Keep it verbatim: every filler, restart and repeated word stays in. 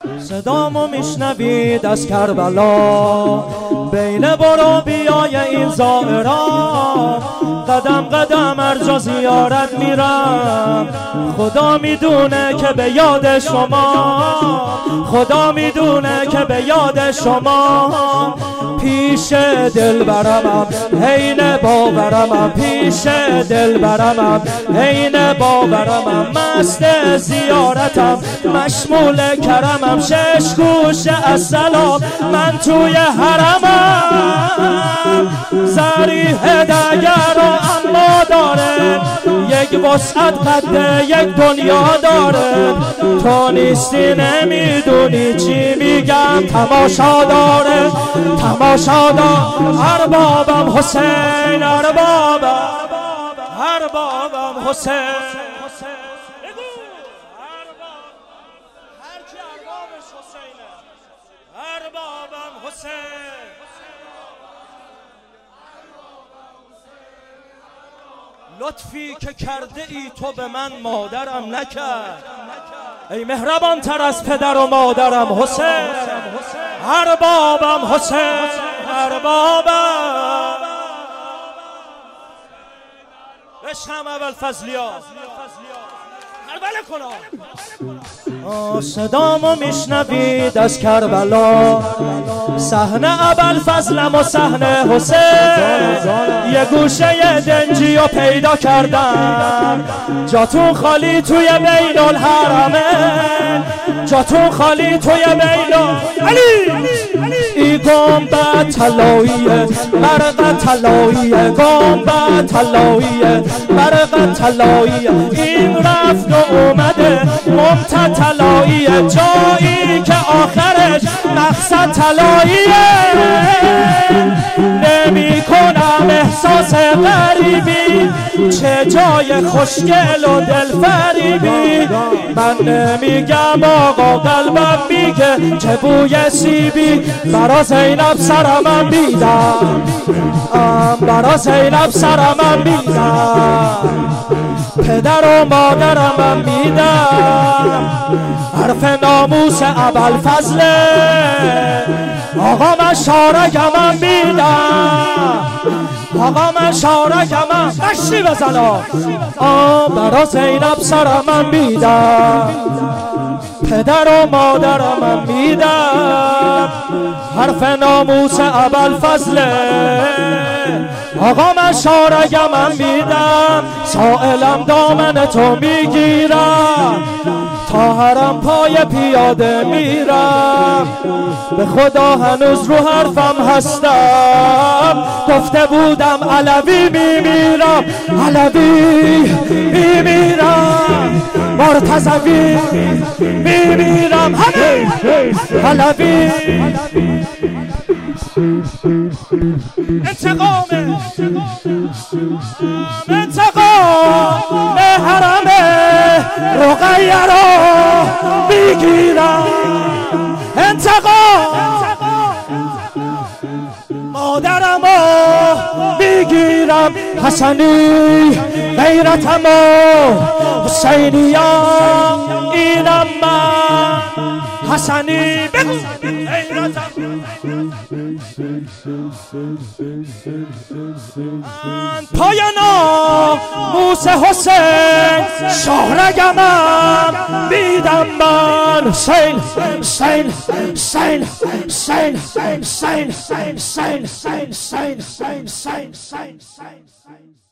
صدامو میشنوید از کربلا، بین برو بیای این زائران، قدم قدم هر جا زیارت میرم. خدا میدونه که به یاد شما، خدا میدونه که به یاد شما. پیش دل برمم حین باورمم، پیش دل برمم حین باورمم. مست زیارتم مشمول کرمم، شش گوشه از سلام من توی حرمم. زریح دگر و اما داره، یک وسعت قد یک دنیا داره. تو نیستی نمیدونی چی میگم، تماشا داره تماشا دار. اربابم حسین، اربابم اربابم حسین. اربابم حسین، لطفی که کرده ای تو به من مادرم نکرد، ای مهربان تر از پدر و مادرم حسین. اربابم حسین، اربابم عشقم اول فضلیا کربلا کنم. صدامو میشنوید از کربلا، صحنه ابل فضلم و صحنه حسین. یه گوشه دنجی رو پیدا کردم، جاتون خالی توی بین الحرمه، جاتون خالی توی بین علی. ای گنبد طلاییه برق طلاییه، گنبد طلاییه برق طلاییه. این رفت و اومده ممتطلاییه، جایی که آخرش مقصد طلاییه. نمی کنم احساس غریبی، چه جای خوشگل و دلفریبی. من نمیگم آقا قلبم میگه چه بوی سیبی. برا زینب سرمم میدم، برا زینب سرمم میدم. پدر و مادرم میدم، حرف ناموس ابوالفضل. آقا من شارگم میدم، آقا من شارگم مشتی بزنا. برا زینب سرم میدم، پدر و مادرم میدم، حرف ناموس ابوالفضل. آقا من شارگم میدم، سائلم دامن تو میگیرم، تا حرم پای پیاده میرم. به خدا هنوز رو حرفم هستم، گفته بودم علوی میمیرم، علوی میمیرم، مرتضوی میمیرم، همه علوی. انتقام انتقام حرم رقیه رو میگیرم، انتقام مادرم رو میگیرم. حسنی غیرتم و حسینیم اینم من. حسنی بگو غیرتم پای ناموس حسین، شهرگمم میدم من. حسین حسین حسین حسین حسین حسین حسین حسین حسین حسین حسین حسین.